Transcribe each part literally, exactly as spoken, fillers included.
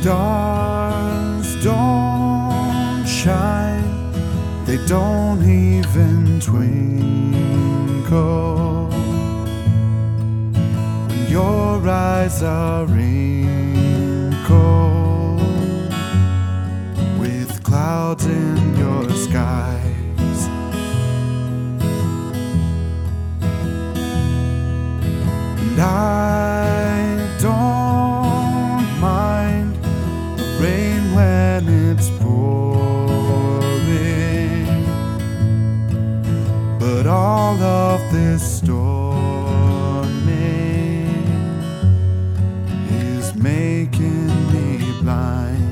Stars don't shine, they don't even twinkle when your eyes are wrinkled with clouds in your skies. And I don't mind the rain when it's pouring, but all of this storming is making me blind.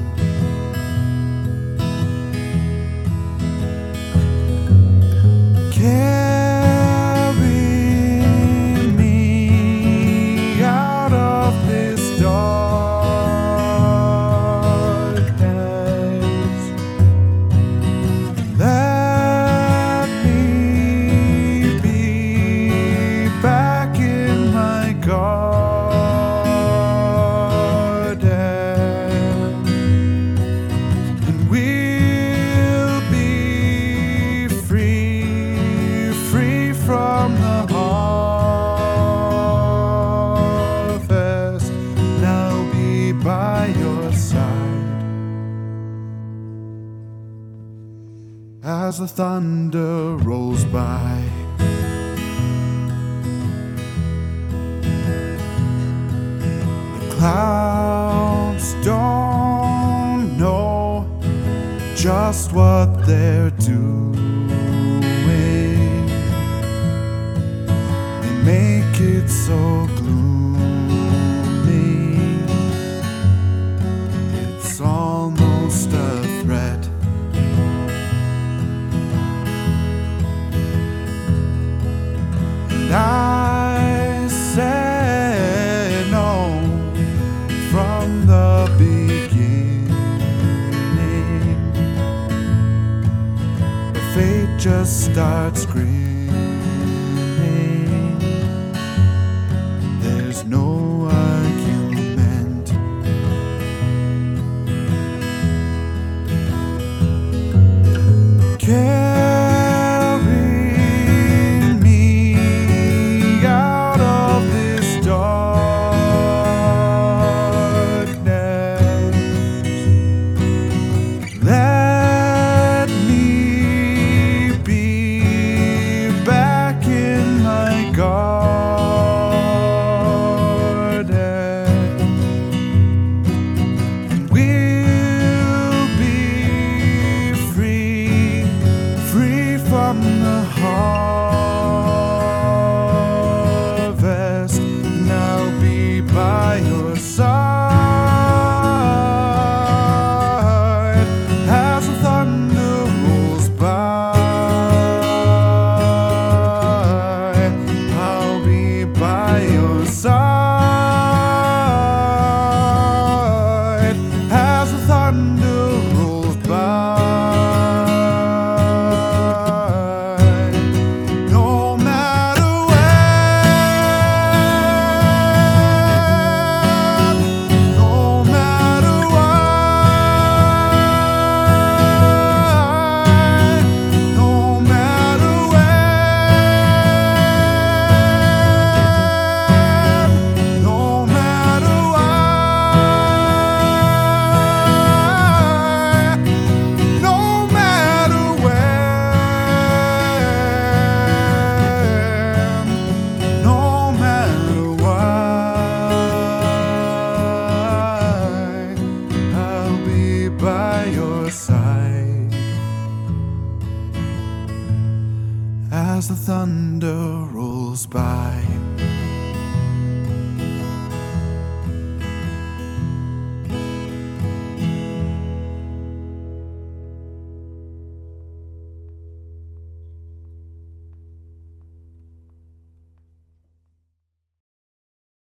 Carry me out of this darkness. Let me be back in my garden, and we'll be free, free from the harvest, and I'll be by your side as the thunder rolls by. The clouds don't know just what they're doing. They make it so gloomy, it's almost a threat. And I said no from the beginning, but fate just starts screaming. There's no argument. Carry me out of this darkness. Let me be back in my garden, and we'll be free, free from the harvest, and I'll be by your side as the thunder rolls by. I'll be by your side as the thunder rolls by. No matter when, no matter what, no matter when, no matter what, no matter when, no matter what, I'll be by your side as the thunder rolls by.